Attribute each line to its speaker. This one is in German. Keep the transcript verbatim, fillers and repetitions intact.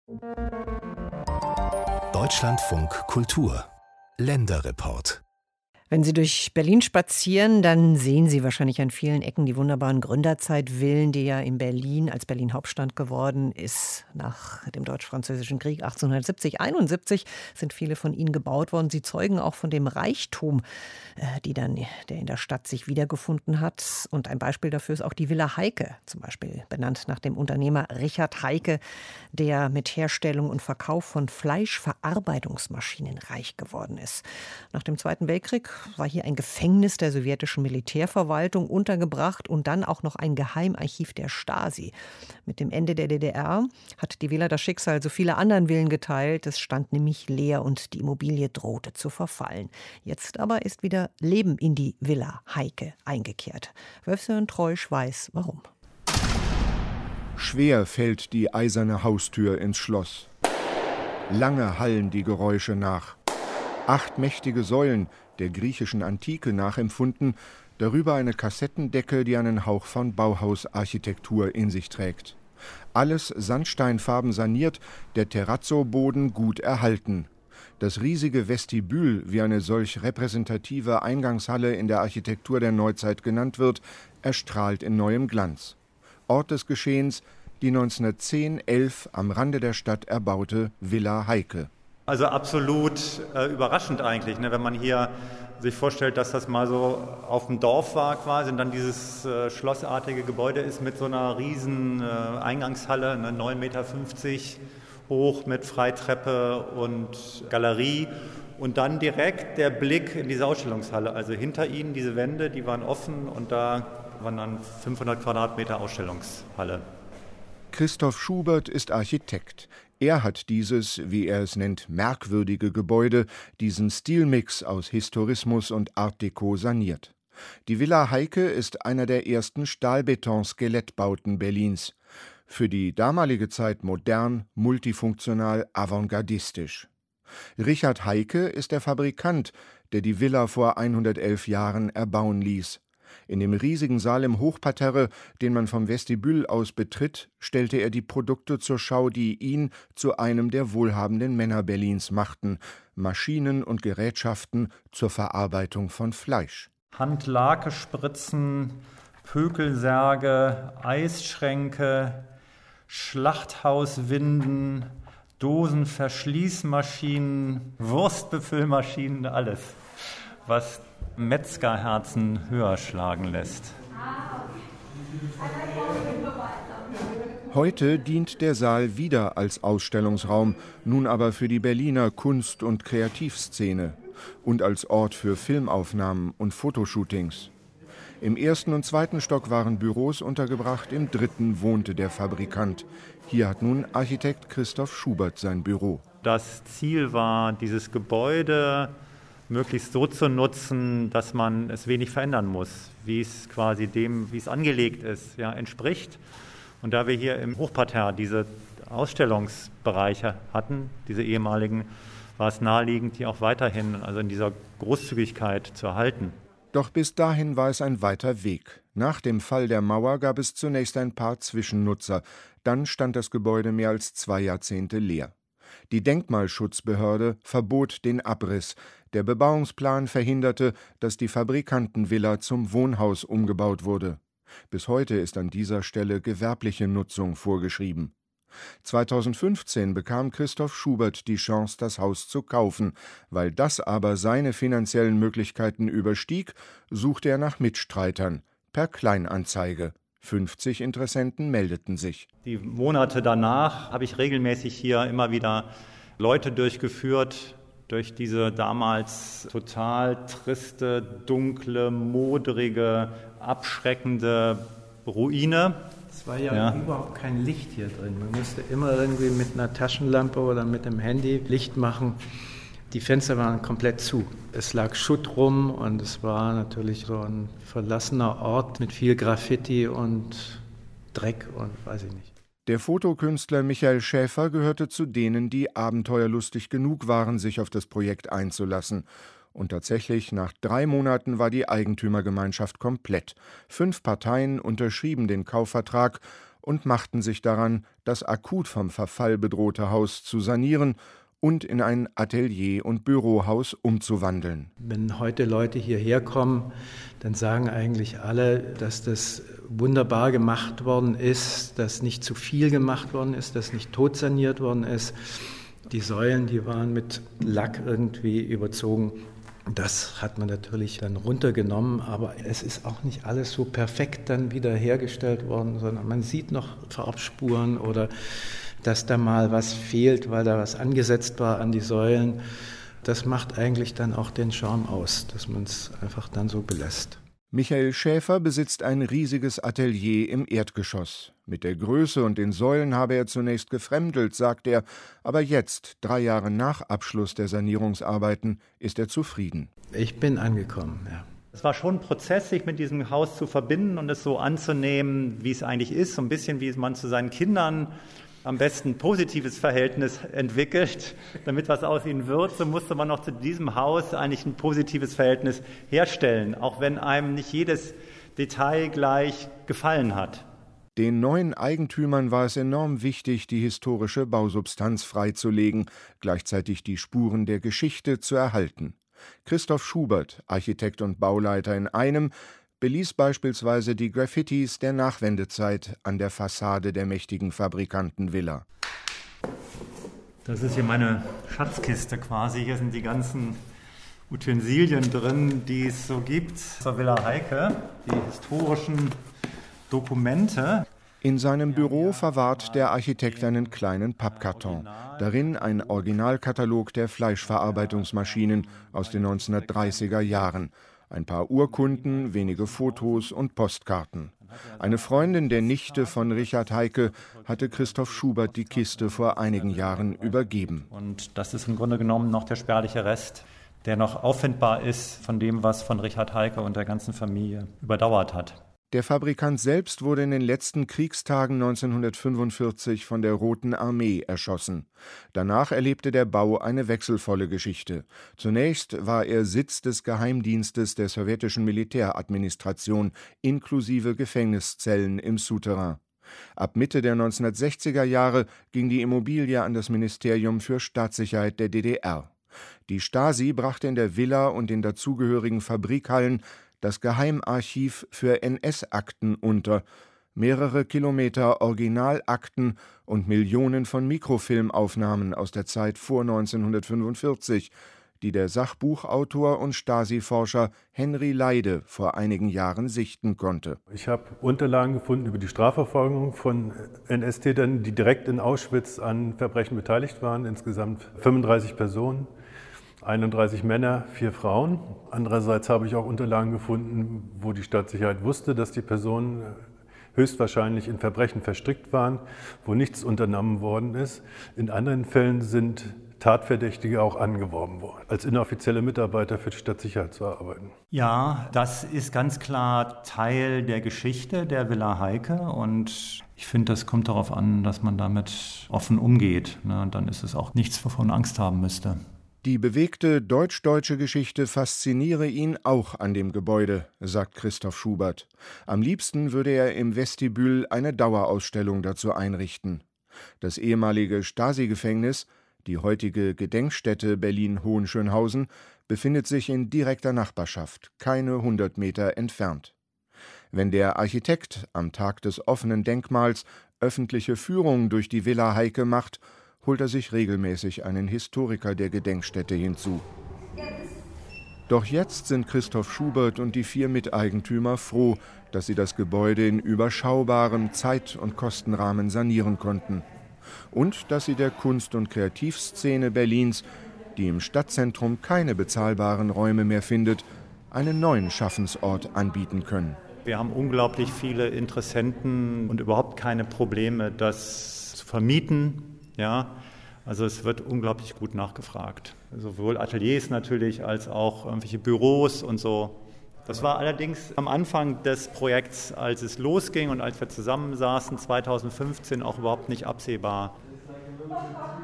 Speaker 1: Deutschlandfunk Kultur Länderreport.
Speaker 2: Wenn Sie durch Berlin spazieren, dann sehen Sie wahrscheinlich an vielen Ecken die wunderbaren Gründerzeitvillen, die ja in Berlin als Berlin Hauptstadt geworden ist. Nach dem Deutsch-Französischen Krieg achtzehnhundertsiebzig, einundsiebzig sind viele von ihnen gebaut worden. Sie zeugen auch von dem Reichtum, äh, die dann, der in der Stadt sich wiedergefunden hat. Und ein Beispiel dafür ist auch die Villa Heike, zum Beispiel benannt nach dem Unternehmer Richard Heike, der mit Herstellung und Verkauf von Fleischverarbeitungsmaschinen reich geworden ist. Nach dem Zweiten Weltkrieg war hier ein Gefängnis der sowjetischen Militärverwaltung untergebracht und dann auch noch ein Geheimarchiv der Stasi. Mit dem Ende der D D R hat die Villa das Schicksal so vieler anderen Villen geteilt. Es stand nämlich leer und die Immobilie drohte zu verfallen. Jetzt aber ist wieder Leben in die Villa Heike eingekehrt. Wolfsjörn Treusch weiß, warum.
Speaker 3: Schwer fällt die eiserne Haustür ins Schloss. Lange hallen die Geräusche nach. Acht mächtige Säulen, der griechischen Antike nachempfunden, darüber eine Kassettendecke, die einen Hauch von Bauhausarchitektur in sich trägt. Alles sandsteinfarben saniert, der Terrazzo-Boden gut erhalten. Das riesige Vestibül, wie eine solch repräsentative Eingangshalle in der Architektur der Neuzeit genannt wird, erstrahlt in neuem Glanz. Ort des Geschehens, die neunzehnhundertzehn elf am Rande der Stadt erbaute Villa Heike.
Speaker 4: Also absolut äh, überraschend eigentlich, ne? Wenn man hier sich vorstellt, dass das mal so auf dem Dorf war quasi und dann dieses äh, schlossartige Gebäude ist mit so einer riesen äh, Eingangshalle, ne? neun Komma fünfzig Meter hoch mit Freitreppe und Galerie und dann direkt der Blick in diese Ausstellungshalle. Also hinter ihnen diese Wände, die waren offen und da waren dann fünfhundert Quadratmeter Ausstellungshalle.
Speaker 3: Christoph Schubert ist Architekt. Er hat dieses, wie er es nennt, merkwürdige Gebäude, diesen Stilmix aus Historismus und Art Deco saniert. Die Villa Heike ist einer der ersten Stahlbeton-Skelettbauten Berlins. Für die damalige Zeit modern, multifunktional, avantgardistisch. Richard Heike ist der Fabrikant, der die Villa vor hundertelf Jahren erbauen ließ. In dem riesigen Saal im Hochparterre, den man vom Vestibül aus betritt, stellte er die Produkte zur Schau, die ihn zu einem der wohlhabenden Männer Berlins machten: Maschinen und Gerätschaften zur Verarbeitung von Fleisch.
Speaker 4: Handlakespritzen, Pökelsärge, Eisschränke, Schlachthauswinden, Dosenverschließmaschinen, Wurstbefüllmaschinen, alles, was Metzgerherzen höher schlagen lässt.
Speaker 3: Heute dient der Saal wieder als Ausstellungsraum, nun aber für die Berliner Kunst- und Kreativszene und als Ort für Filmaufnahmen und Fotoshootings. Im ersten und zweiten Stock waren Büros untergebracht, im dritten wohnte der Fabrikant. Hier hat nun Architekt Christoph Schubert sein Büro.
Speaker 4: Das Ziel war, dieses Gebäude möglichst so zu nutzen, dass man es wenig verändern muss, wie es quasi dem, wie es angelegt ist, ja, entspricht. Und da wir hier im Hochparterre diese Ausstellungsbereiche hatten, diese ehemaligen, war es naheliegend, die auch weiterhin, also in dieser Großzügigkeit zu erhalten.
Speaker 3: Doch bis dahin war es ein weiter Weg. Nach dem Fall der Mauer gab es zunächst ein paar Zwischennutzer. Dann stand das Gebäude mehr als zwei Jahrzehnte leer. Die Denkmalschutzbehörde verbot den Abriss. Der Bebauungsplan verhinderte, dass die Fabrikantenvilla zum Wohnhaus umgebaut wurde. Bis heute ist an dieser Stelle gewerbliche Nutzung vorgeschrieben. zweitausendfünfzehn bekam Christoph Schubert die Chance, das Haus zu kaufen. Weil das aber seine finanziellen Möglichkeiten überstieg, suchte er nach Mitstreitern per Kleinanzeige. fünfzig Interessenten meldeten sich.
Speaker 4: Die Monate danach habe ich regelmäßig hier immer wieder Leute durchgeführt, durch diese damals total triste, dunkle, modrige, abschreckende Ruine.
Speaker 5: Es war ja,
Speaker 4: ja
Speaker 5: überhaupt kein Licht hier drin. Man musste immer irgendwie mit einer Taschenlampe oder mit dem Handy Licht machen. Die Fenster waren komplett zu. Es lag Schutt rum und es war natürlich so ein verlassener Ort mit viel Graffiti und Dreck und weiß ich nicht.
Speaker 3: Der Fotokünstler Michael Schäfer gehörte zu denen, die abenteuerlustig genug waren, sich auf das Projekt einzulassen. Und tatsächlich, nach drei Monaten war die Eigentümergemeinschaft komplett. Fünf Parteien unterschrieben den Kaufvertrag und machten sich daran, das akut vom Verfall bedrohte Haus zu sanieren und in ein Atelier- und Bürohaus umzuwandeln.
Speaker 5: Wenn heute Leute hierher kommen, dann sagen eigentlich alle, dass das wunderbar gemacht worden ist, dass nicht zu viel gemacht worden ist, dass nicht totsaniert worden ist. Die Säulen, die waren mit Lack irgendwie überzogen. Das hat man natürlich dann runtergenommen, aber es ist auch nicht alles so perfekt dann wieder hergestellt worden, sondern man sieht noch Farbspuren oder dass da mal was fehlt, weil da was angesetzt war an die Säulen. Das macht eigentlich dann auch den Charme aus, dass man es einfach dann so belässt.
Speaker 3: Michael Schäfer besitzt ein riesiges Atelier im Erdgeschoss. Mit der Größe und den Säulen habe er zunächst gefremdelt, sagt er, aber jetzt, drei Jahre nach Abschluss der Sanierungsarbeiten, ist er zufrieden.
Speaker 5: Ich bin angekommen, ja.
Speaker 4: Es war schon ein Prozess, sich mit diesem Haus zu verbinden und es so anzunehmen, wie es eigentlich ist, so ein bisschen wie man zu seinen Kindern am besten ein positives Verhältnis entwickelt, damit was aus ihnen wird, so musste man noch zu diesem Haus eigentlich ein positives Verhältnis herstellen, auch wenn einem nicht jedes Detail gleich gefallen hat.
Speaker 3: Den neuen Eigentümern war es enorm wichtig, die historische Bausubstanz freizulegen, gleichzeitig die Spuren der Geschichte zu erhalten. Christoph Schubert, Architekt und Bauleiter in einem, beließ beispielsweise die Graffitis der Nachwendezeit an der Fassade der mächtigen Fabrikantenvilla.
Speaker 4: Das ist hier meine Schatzkiste quasi. Hier sind die ganzen Utensilien drin, die es so gibt zur Villa Heike, die historischen Dokumente.
Speaker 3: In seinem Büro verwahrt der Architekt einen kleinen Pappkarton. Darin ein Originalkatalog der Fleischverarbeitungsmaschinen aus den neunzehnhundertdreißiger Jahren. Ein paar Urkunden, wenige Fotos und Postkarten. Eine Freundin der Nichte von Richard Heike hatte Christoph Schubert die Kiste vor einigen Jahren übergeben.
Speaker 4: Und das ist im Grunde genommen noch der spärliche Rest, der noch auffindbar ist von dem, was von Richard Heike und der ganzen Familie überdauert hat.
Speaker 3: Der Fabrikant selbst wurde in den letzten Kriegstagen neunzehnhundertfünfundvierzig von der Roten Armee erschossen. Danach erlebte der Bau eine wechselvolle Geschichte. Zunächst war er Sitz des Geheimdienstes der sowjetischen Militäradministration inklusive Gefängniszellen im Souterrain. Ab Mitte der neunzehnhundertsechziger Jahre ging die Immobilie an das Ministerium für Staatssicherheit der D D R. Die Stasi brachte in der Villa und den dazugehörigen Fabrikhallen das Geheimarchiv für N S-Akten unter, mehrere Kilometer Originalakten und Millionen von Mikrofilmaufnahmen aus der Zeit vor neunzehnhundertfünfundvierzig, die der Sachbuchautor und Stasi-Forscher Henry Leide vor einigen Jahren sichten konnte.
Speaker 6: Ich habe Unterlagen gefunden über die Strafverfolgung von N S-Tätern, die direkt in Auschwitz an Verbrechen beteiligt waren, insgesamt fünfunddreißig Personen. einunddreißig Männer, vier Frauen. Andererseits habe ich auch Unterlagen gefunden, wo die Staatssicherheit wusste, dass die Personen höchstwahrscheinlich in Verbrechen verstrickt waren, wo nichts unternommen worden ist. In anderen Fällen sind Tatverdächtige auch angeworben worden, als inoffizielle Mitarbeiter für die Stadtsicherheit zu arbeiten.
Speaker 4: Ja, das ist ganz klar Teil der Geschichte der Villa Heike und ich finde, das kommt darauf an, dass man damit offen umgeht. Und dann ist es auch nichts, wovon man Angst haben müsste.
Speaker 3: Die bewegte deutsch-deutsche Geschichte fasziniere ihn auch an dem Gebäude, sagt Christoph Schubert. Am liebsten würde er im Vestibül eine Dauerausstellung dazu einrichten. Das ehemalige Stasi-Gefängnis, die heutige Gedenkstätte Berlin-Hohenschönhausen, befindet sich in direkter Nachbarschaft, keine hundert Meter entfernt. Wenn der Architekt am Tag des offenen Denkmals öffentliche Führung durch die Villa Heike macht, holt er sich regelmäßig einen Historiker der Gedenkstätte hinzu. Doch jetzt sind Christoph Schubert und die vier Miteigentümer froh, dass sie das Gebäude in überschaubarem Zeit- und Kostenrahmen sanieren konnten. Und dass sie der Kunst- und Kreativszene Berlins, die im Stadtzentrum keine bezahlbaren Räume mehr findet, einen neuen Schaffensort anbieten können.
Speaker 4: Wir haben unglaublich viele Interessenten und überhaupt keine Probleme, das zu vermieten. Ja, also es wird unglaublich gut nachgefragt. Sowohl Ateliers natürlich als auch irgendwelche Büros und so. Das war allerdings am Anfang des Projekts, als es losging und als wir zusammensaßen, zweitausendfünfzehn auch überhaupt nicht absehbar.